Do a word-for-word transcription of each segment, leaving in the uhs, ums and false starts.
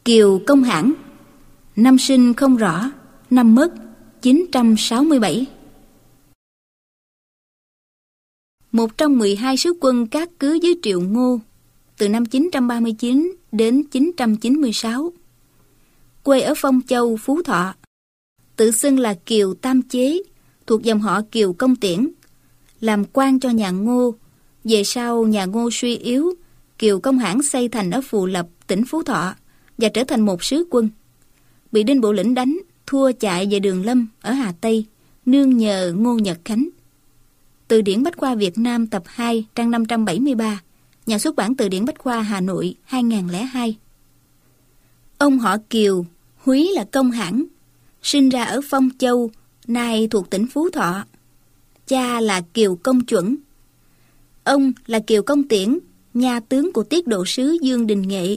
Kiều Công Hãn, năm sinh không rõ, năm mất chín trăm sáu mươi bảy. Một trong mười hai sứ quân cát cứ dưới Triệu Ngô, từ năm chín trăm ba mươi chín đến chín trăm chín mươi sáu. Quê ở Phong Châu, Phú Thọ. Tự xưng là Kiều Tam Chế, thuộc dòng họ Kiều Công Tiễn. Làm quan cho nhà Ngô. Về sau nhà Ngô suy yếu, Kiều Công Hãn xây thành ở Phù Lập, tỉnh Phú Thọ và trở thành một sứ quân. Bị Đinh Bộ Lĩnh đánh, thua chạy về Đường Lâm ở Hà Tây, nương nhờ Ngô Nhật Khánh. Từ điển Bách khoa Việt Nam tập hai, trang năm trăm bảy mươi ba, nhà xuất bản Từ điển Bách khoa Hà Nội hai nghìn không trăm lẻ hai. Ông họ Kiều, húy là Công Hãn, sinh ra ở Phong Châu, nay thuộc tỉnh Phú Thọ. Cha là Kiều Công Chuẩn. Ông là Kiều Công Tiễn, nha tướng của tiết độ sứ Dương Đình Nghệ.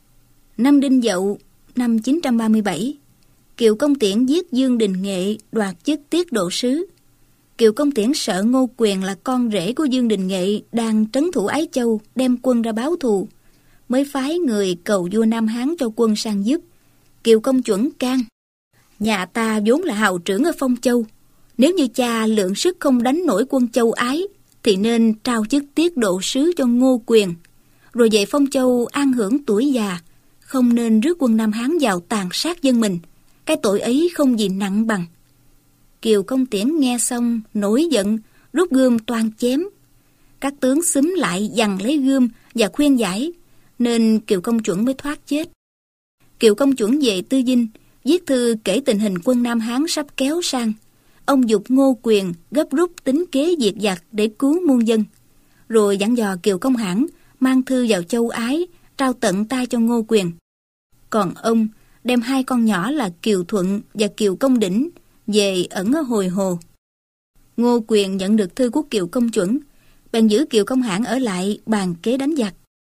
Năm Đinh Dậu, năm chín trăm ba mươi bảy, Kiều Công Tiễn giết Dương Đình Nghệ, đoạt chức tiết độ sứ. Kiều Công Tiễn sợ Ngô Quyền là con rể của Dương Đình Nghệ đang trấn thủ Ái Châu, đem quân ra báo thù, mới phái người cầu vua Nam Hán cho quân sang giúp. Kiều Công Chuẩn can: nhà ta vốn là hào trưởng ở Phong Châu, nếu như cha lượng sức không đánh nổi quân Châu Ái, thì nên trao chức tiết độ sứ cho Ngô Quyền, rồi về Phong Châu an hưởng tuổi già, không nên rước quân Nam Hán vào tàn sát dân mình. Cái tội ấy không gì nặng bằng. Kiều Công Tiễn nghe xong nổi giận, rút gươm toan chém. Các tướng xúm lại giằng lấy gươm và khuyên giải, nên Kiều Công Chuẩn mới thoát chết. Kiều Công Chuẩn về Tư Dinh, viết thư kể tình hình quân Nam Hán sắp kéo sang. Ông giục Ngô Quyền gấp rút tính kế diệt giặc để cứu muôn dân, rồi dặn dò Kiều Công Hãn mang thư vào Châu Ái, trao tận tay cho Ngô Quyền. Còn ông đem hai con nhỏ là Kiều Thuận và Kiều Công Đỉnh về ẩn ở Hồi Hồ. Ngô Quyền nhận được thư của Kiều Công Chuẩn, bèn giữ Kiều Công Hãn ở lại bàn kế đánh giặc.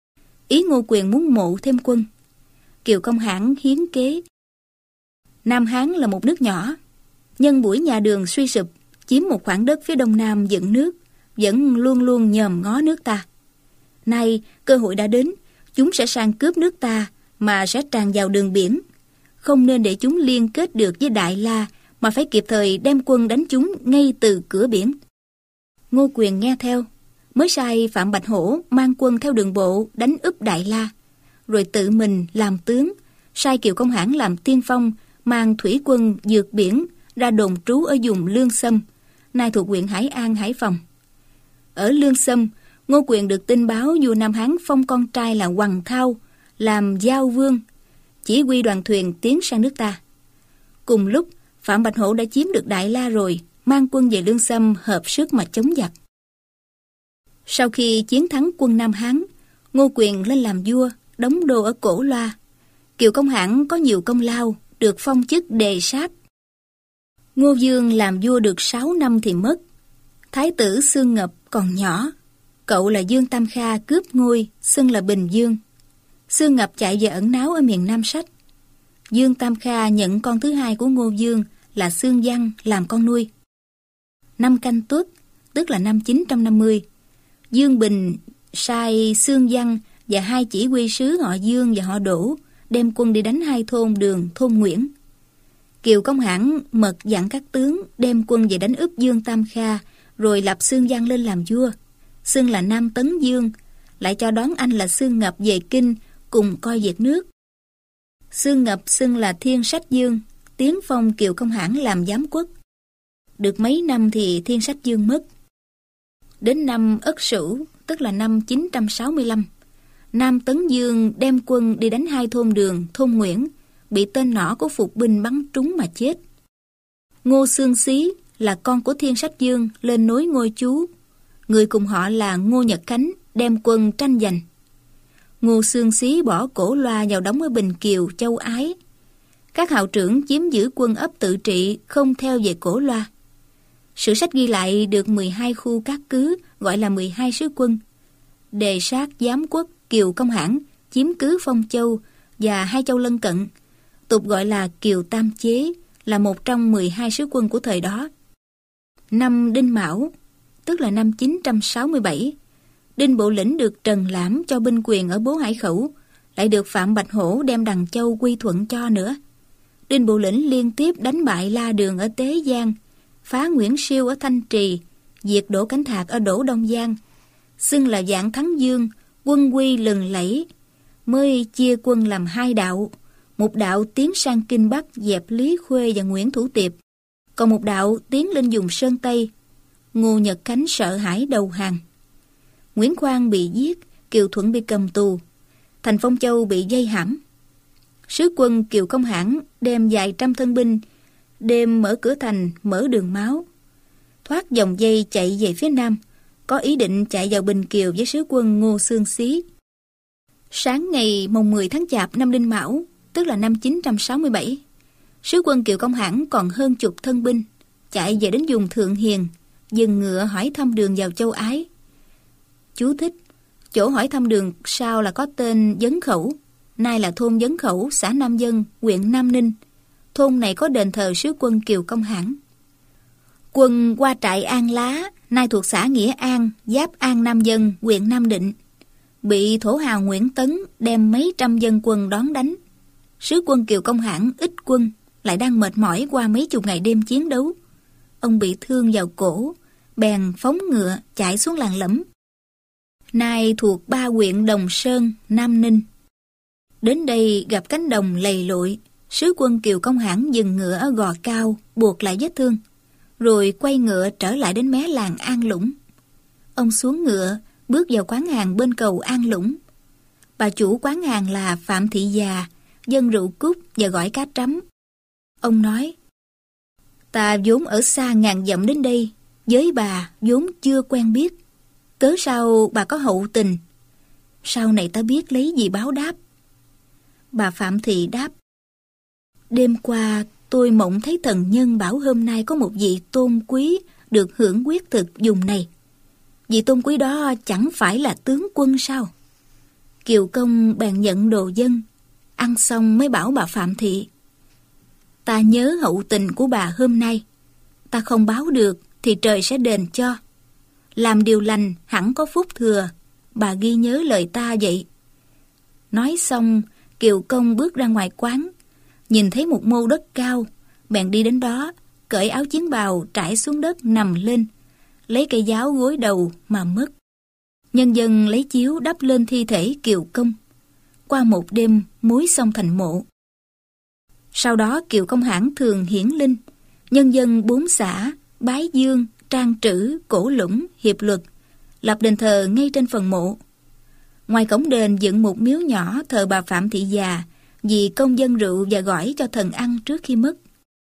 Ý Ngô Quyền muốn mộ thêm quân. Kiều Công Hãn hiến kế. Nam Hán là một nước nhỏ, nhân buổi nhà Đường suy sụp, chiếm một khoảng đất phía đông nam dựng nước, vẫn luôn luôn nhòm ngó nước ta. Nay cơ hội đã đến, chúng sẽ sang cướp nước ta mà sẽ tràn vào đường biển. Không nên để chúng liên kết được với Đại La, mà phải kịp thời đem quân đánh chúng ngay từ cửa biển. Ngô Quyền nghe theo, mới sai Phạm Bạch Hổ mang quân theo đường bộ đánh úp Đại La, rồi tự mình làm tướng, sai Kiều Công Hãn làm tiên phong, mang thủy quân vượt biển ra đồn trú ở vùng Lương Xâm, nay thuộc huyện Hải An, Hải Phòng. Ở Lương Xâm, Ngô Quyền được tin báo vua Nam Hán phong con trai là Hoằng Thao làm giao vương, chỉ huy đoàn thuyền tiến sang nước ta. Cùng lúc, Phạm Bạch Hổ đã chiếm được Đại La rồi, mang quân về Lương Xâm hợp sức mà chống giặc. Sau khi chiến thắng quân Nam Hán, Ngô Quyền lên làm vua, đóng đô ở Cổ Loa. Kiều Công Hãn có nhiều công lao, được phong chức đề sát. Ngô Vương làm vua được sáu năm thì mất. Thái tử Xương Ngập còn nhỏ, cậu là Dương Tam Kha cướp ngôi, xưng là Bình Dương. Xương Ngập chạy về ẩn náu ở miền Nam Sách. Dương Tam Kha nhận con thứ hai của Ngô Vương là Xương Văn làm con nuôi. Năm Canh Tuất, tức là năm chín trăm năm mươi, Dương Bình sai Xương Văn và hai chỉ huy sứ họ Dương và họ Đỗ đem quân đi đánh hai thôn Đường, thôn Nguyễn. Kiều Công Hãn mật dặn các tướng đem quân về đánh úp Dương Tam Kha, rồi lập Xương Văn lên làm vua, xưng là Nam Tấn Dương, lại cho đón anh là Xương Ngập về kinh cùng coi việc nước. Xương Ngập xưng là Thiên Sách Dương, tiến phong Kiều Công Hãn làm giám quốc. Được mấy năm thì Thiên Sách Dương mất. Đến năm Ất Sửu, tức là năm chín trăm sáu mươi lăm, Nam Tấn Dương đem quân đi đánh hai thôn Đường, thôn Nguyễn, bị tên nỏ của phục binh bắn trúng mà chết. Ngô Xương Xí là con của Thiên Sách Dương lên nối ngôi chú. Người cùng họ là Ngô Nhật Khánh đem quân tranh giành. Ngô Xương Xí bỏ Cổ Loa vào đóng ở Bình Kiều, Châu Ái. Các hào trưởng chiếm giữ quân ấp tự trị, không theo về Cổ Loa. Sử sách ghi lại được mười hai khu cát cứ, gọi là mười hai sứ quân. Đề sát giám quốc Kiều Công Hãn chiếm cứ Phong Châu và hai châu lân cận, tục gọi là Kiều Tam Chế, là một trong mười hai sứ quân của thời đó. Năm Đinh Mão, tức là năm chín trăm sáu mươi bảy, Đinh Bộ Lĩnh được trần lãm cho binh quyền ở Bố Hải Khẩu, lại được Phạm Bạch Hổ đem Đằng Châu quy thuận cho nữa. Đinh Bộ Lĩnh liên tiếp đánh bại La Đường ở Tế Giang, phá Nguyễn Siêu ở Thanh Trì, diệt Đỗ Cảnh Thạc ở Đỗ Đông Giang, xưng là Vạn Thắng Dương, quân quy lừng lẫy, mới chia quân làm hai đạo. Một đạo tiến sang Kinh Bắc dẹp Lý Khuê và Nguyễn Thủ Tiệp, còn một đạo tiến lên vùng Sơn Tây. Ngô Nhật Khánh sợ hãi đầu hàng. Nguyễn Khoan bị giết, Kiều Thuận bị cầm tù, thành Phong Châu bị vây hãm. Sứ quân Kiều Công Hãn đem vài trăm thân binh, đêm mở cửa thành, mở đường máu, thoát dòng dây chạy về phía nam, có ý định chạy vào Bình Kiều với sứ quân Ngô Xương Xí. Sáng ngày mồng mười tháng Chạp năm Đinh Mão, tức là năm chín trăm sáu mươi bảy, sứ quân Kiều Công Hãn còn hơn chục thân binh, chạy về đến vùng Thượng Hiền, dừng ngựa hỏi thăm đường vào Châu Ái. Chú thích: chỗ hỏi thăm đường sau là có tên Dấn Khẩu, nay là thôn Dấn Khẩu, xã Nam Dân, huyện Nam Ninh. Thôn này có đền thờ sứ quân Kiều Công Hãn. Quân qua trại An Lá, nay thuộc xã Nghĩa An, giáp An Nam Dân, huyện Nam Định, bị thổ hào Nguyễn Tấn đem mấy trăm dân quân đón đánh. Sứ quân Kiều Công Hãn ít quân, lại đang mệt mỏi qua mấy chục ngày đêm chiến đấu. Ông bị thương vào cổ, bèn phóng ngựa chạy xuống làng Lẫm, nay thuộc ba huyện Đồng Sơn, Nam Ninh. Đến đây gặp cánh đồng lầy lội, sứ quân Kiều Công Hãn dừng ngựa ở gò cao, buộc lại vết thương, rồi quay ngựa trở lại đến mé làng An Lũng. Ông xuống ngựa, bước vào quán hàng bên cầu An Lũng. Bà chủ quán hàng là Phạm Thị Già, dân rượu cúc và gỏi cá trắm. Ông nói: ta vốn ở xa ngàn dặm đến đây, với bà vốn chưa quen biết, cớ sao bà có hậu tình? Sau này ta biết lấy gì báo đáp? Bà Phạm Thị đáp: đêm qua tôi mộng thấy thần nhân bảo hôm nay có một vị tôn quý được hưởng quyết thực vùng này. Vị tôn quý đó chẳng phải là tướng quân sao? Kiều Công bèn nhận đồ dân, ăn xong mới bảo bà Phạm Thị: ta nhớ hậu tình của bà hôm nay, ta không báo được thì trời sẽ đền cho. Làm điều lành hẳn có phúc thừa, bà ghi nhớ lời ta vậy. Nói xong, Kiều Công bước ra ngoài quán, nhìn thấy một mô đất cao, bèn đi đến đó, cởi áo chiến bào trải xuống đất nằm lên, lấy cây giáo gối đầu mà mất. Nhân dân lấy chiếu đắp lên thi thể Kiều Công. Qua một đêm mối xong thành mộ. Sau đó Kiều Công Hãn thường hiển linh, nhân dân bốn xã Bái Dương, Trang Trữ, Cổ Lũng, Hiệp Luật lập đền thờ ngay trên phần mộ. Ngoài cổng đền dựng một miếu nhỏ thờ bà Phạm Thị Già, vì công dân rượu và gỏi cho thần ăn trước khi mất.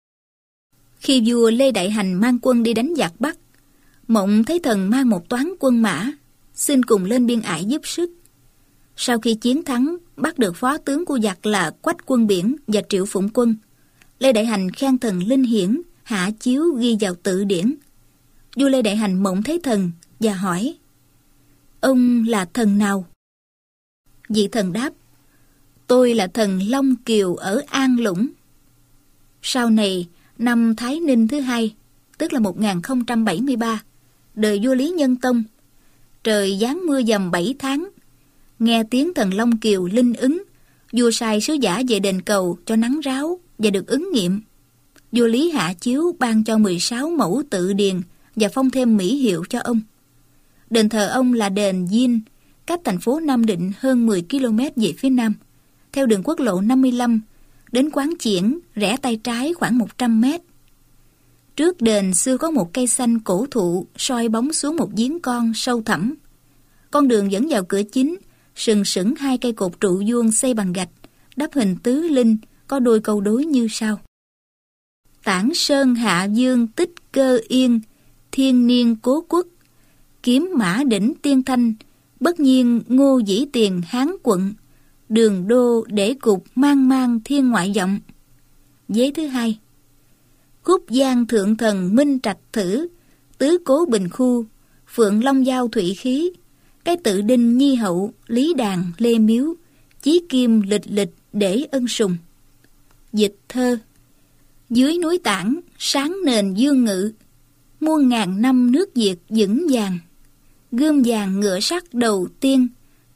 Khi vua Lê Đại Hành mang quân đi đánh giặc Bắc, mộng thấy thần mang một toán quân mã, xin cùng lên biên ải giúp sức. Sau khi chiến thắng, bắt được phó tướng của giặc là Quách Quân Biển và Triệu Phụng Quân, Lê Đại Hành khen thần linh hiển, hạ chiếu ghi vào tự điển. Vua Lê Đại Hành mộng thấy thần và hỏi: ông là thần nào? Vị thần đáp: tôi là thần Long Kiều ở An Lũng. Sau này, năm Thái Ninh thứ hai, tức là một nghìn không trăm bảy mươi ba, đời vua Lý Nhân Tông, trời giáng mưa dầm bảy tháng. Nghe tiếng thần Long Kiều linh ứng, vua sai sứ giả về đền cầu cho nắng ráo và được ứng nghiệm. Vua Lý hạ chiếu ban cho mười sáu mẫu tự điền và phong thêm mỹ hiệu cho ông. Đền thờ ông là đền Diên, cách thành phố Nam Định hơn mười ki lô mét về phía nam, theo đường quốc lộ năm mươi lăm, đến Quán Chiển, rẽ tay trái khoảng một trăm mét. Trước đền xưa có một cây xanh cổ thụ soi bóng xuống một giếng con sâu thẳm. Con đường dẫn vào cửa chính, sừng sững hai cây cột trụ vuông xây bằng gạch, đắp hình tứ linh, có đôi câu đối như sau: Tản sơn hạ dương tích cơ yên, thiên niên cố quốc, kiếm mã đỉnh tiên thanh, bất nhiên ngô dĩ tiền Hán quận, đường đô để cục mang mang thiên ngoại vọng. Vế thứ hai: Khúc giang thượng thần minh trạch thử, tứ cố bình khu, phượng long giao thủy khí, cái tự đinh nhi hậu, lý đàn lê miếu, chí kim lịch lịch để ân sùng. Dịch thơ: Dưới núi Tản, sáng nền dương ngự, muôn ngàn năm nước Việt vững vàng, gươm vàng ngựa sắt đầu tiên,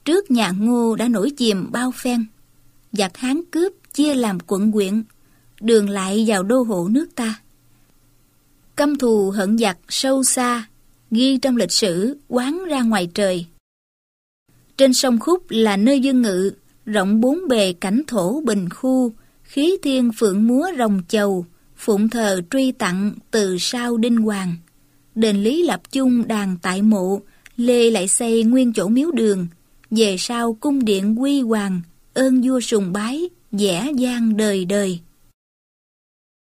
Trước nhà Ngô đã nổi chìm bao phen, giặc Hán cướp chia làm quận huyện, đường lại vào đô hộ nước ta. Căm thù hận giặc sâu xa, ghi trong lịch sử oán ra ngoài trời. Trên sông Khúc là nơi dương ngự, rộng bốn bề cảnh thổ bình khu, khí thiên phượng múa rồng chầu, phụng thờ truy tặng từ sau đinh hoàng. Đền Lý lập chung đàn tại mộ, Lê lại xây nguyên chỗ miếu đường, về sau cung điện quy hoàng, ơn vua sùng bái, dễ dang đời đời.